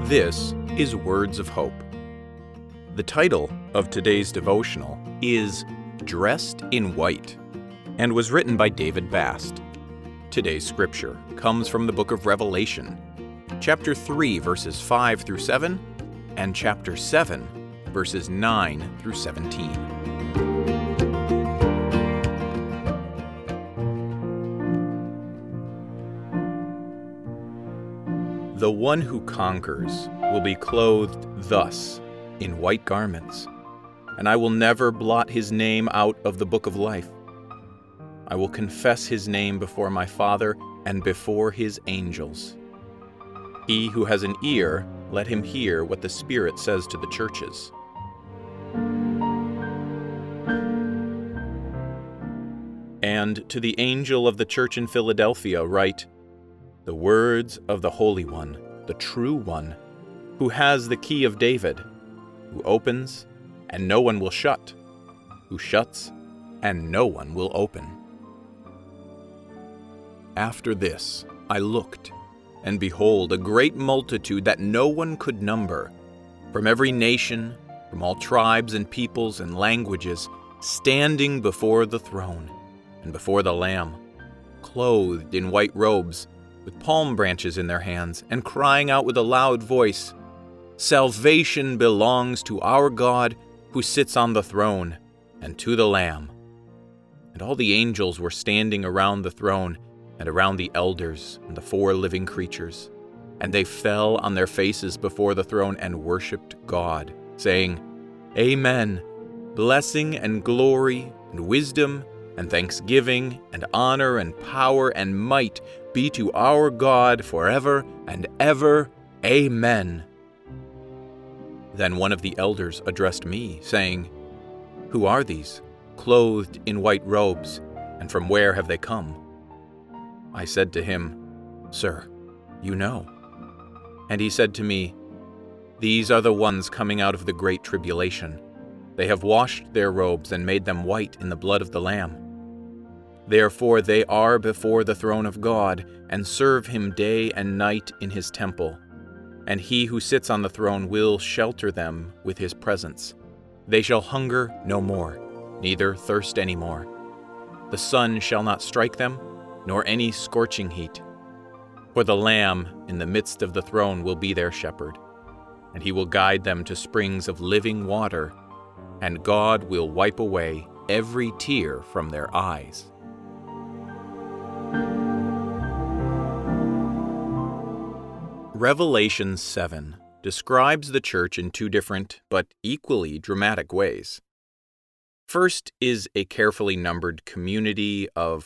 This is Words of Hope. The title of today's devotional is Dressed in White and was written by David Bast. Today's scripture comes from the book of Revelation, chapter 3, verses 5 through 7, and chapter 7, verses 9 through 17. The one who conquers will be clothed thus in white garments, and I will never blot his name out of the book of life. I will confess his name before my Father and before his angels. He who has an ear, let him hear what the Spirit says to the churches. And to the angel of the church in Philadelphia write, the words of the Holy One, the true One, who has the key of David, who opens, and no one will shut, who shuts, and no one will open. After this I looked, and behold, a great multitude that no one could number, from every nation, from all tribes and peoples and languages, standing before the throne and before the Lamb, clothed in white robes, with palm branches in their hands, and crying out with a loud voice, Salvation belongs to our God who sits on the throne, and to the Lamb. And all the angels were standing around the throne, and around the elders and the four living creatures. And they fell on their faces before the throne and worshipped God, saying, Amen. Blessing and glory and wisdom and thanksgiving and honor and power and might be to our God forever and ever. Amen. Then one of the elders addressed me, saying, Who are these, clothed in white robes, and from where have they come? I said to him, Sir, you know. And he said to me, These are the ones coming out of the great tribulation. They have washed their robes and made them white in the blood of the Lamb. Therefore they are before the throne of God, and serve him day and night in his temple. And he who sits on the throne will shelter them with his presence. They shall hunger no more, neither thirst any more. The sun shall not strike them, nor any scorching heat. For the Lamb in the midst of the throne will be their shepherd, and he will guide them to springs of living water, and God will wipe away every tear from their eyes. Revelation 7 describes the church in two different but equally dramatic ways. First is a carefully numbered community of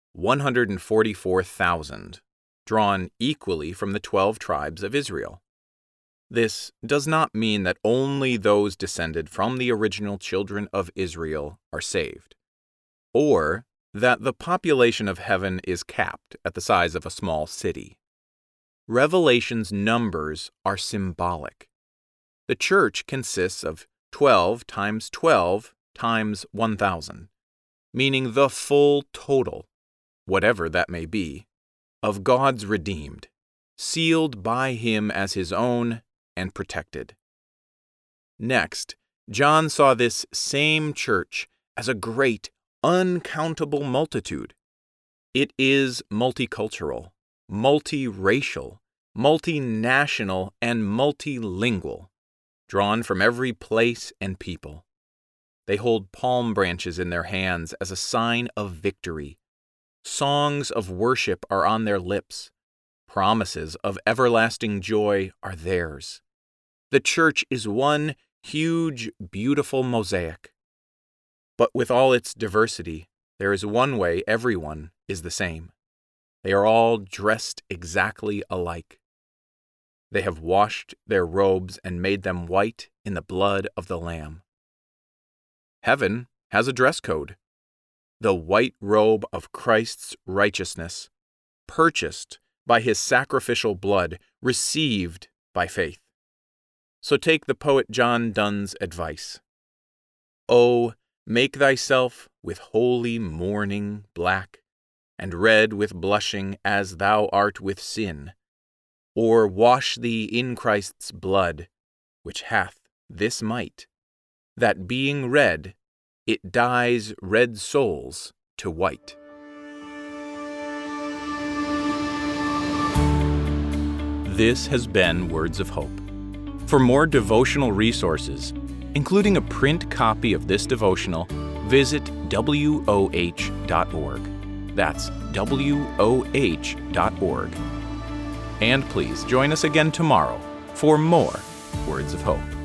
144,000, drawn equally from the 12 tribes of Israel. This does not mean that only those descended from the original children of Israel are saved, or that the population of heaven is capped at the size of a small city. Revelation's numbers are symbolic. The church consists of 12 times 12 times 1,000, meaning the full total, whatever that may be, of God's redeemed, sealed by him as his own and protected. Next, John saw this same church as a great, uncountable multitude. It is multicultural, multiracial, multinational, and multilingual, drawn from every place and people. They hold palm branches in their hands as a sign of victory. Songs of worship are on their lips. Promises of everlasting joy are theirs. The church is one huge, beautiful mosaic. But with all its diversity, there is one way everyone is the same. They are all dressed exactly alike. They have washed their robes and made them white in the blood of the Lamb. Heaven has a dress code. The white robe of Christ's righteousness, purchased by his sacrificial blood, received by faith. So take the poet John Donne's advice. Oh, make thyself with holy mourning black, and red with blushing as thou art with sin. or wash thee in Christ's blood, which hath this might, that being red, it dyes red souls to white. This has been Words of Hope. For more devotional resources, including a print copy of this devotional, visit woh.org. That's woh.org. And please join us again tomorrow for more Words of Hope.